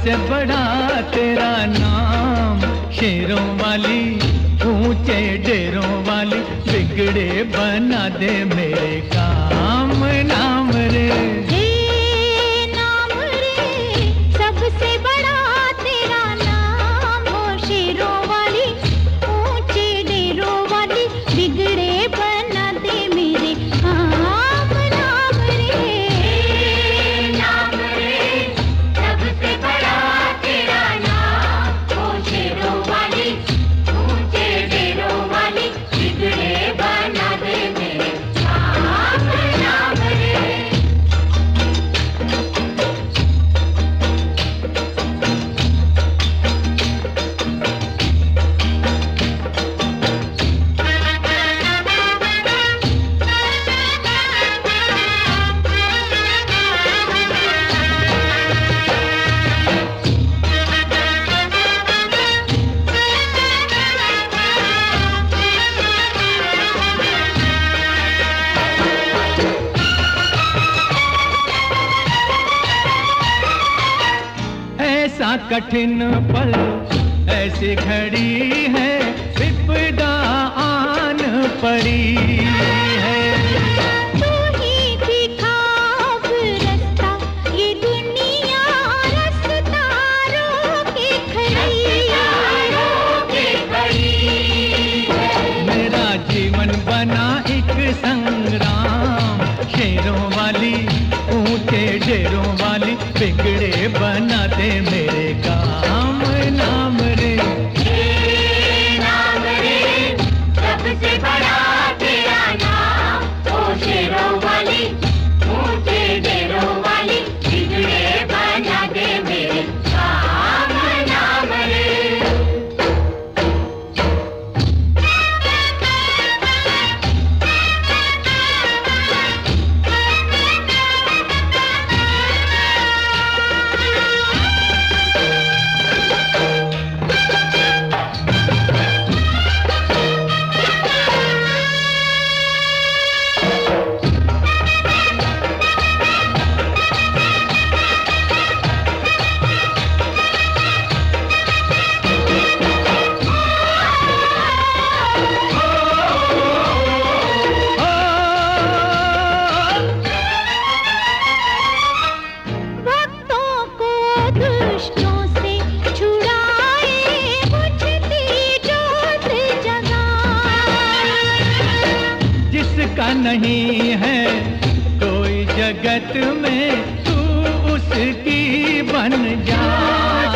सबसे बड़ा तेरा नाम, शेरों वाली ऊंचे डेरों वाली, बिगड़े बना दे मेरे काम नाम रे। हे नाम रे, सबसे बड़ा तेरा नाम हो, शेरों वाली ऊंचे डेरों वाली, बिगड़े बना दे मेरे काम नाम रे। नाम रे, सबसे बड़ा तेरा नाम हो, शेरों वाली ऊंचे डेरों वाली, बिगड़े बना दे मेरे काम नाम रे। ऐसा कठिन पल, ऐसी घड़ी है, विपदा आन पड़ी है। तू ही दिखा अब रास्ता, ये दुनिया रास्ता रोके खड़ी है। मेरा जीवन बना एक संग्राम, शेरों वाली ऊंचे डेरों वाली, बिगड़े बना दे मेरे काम नाम रे। नाम रे, सबसे बड़ा तेरा नाम हो, शेरों वाली ऊंचे डेरों वाली, बिगड़े बना दे मेरे काम नाम रे। भक्तों को दुष्टों से छुड़ाए, बुझती ज्योत जगाए। जिसका नहीं है कोई जगत में, तू उसकी बन जा।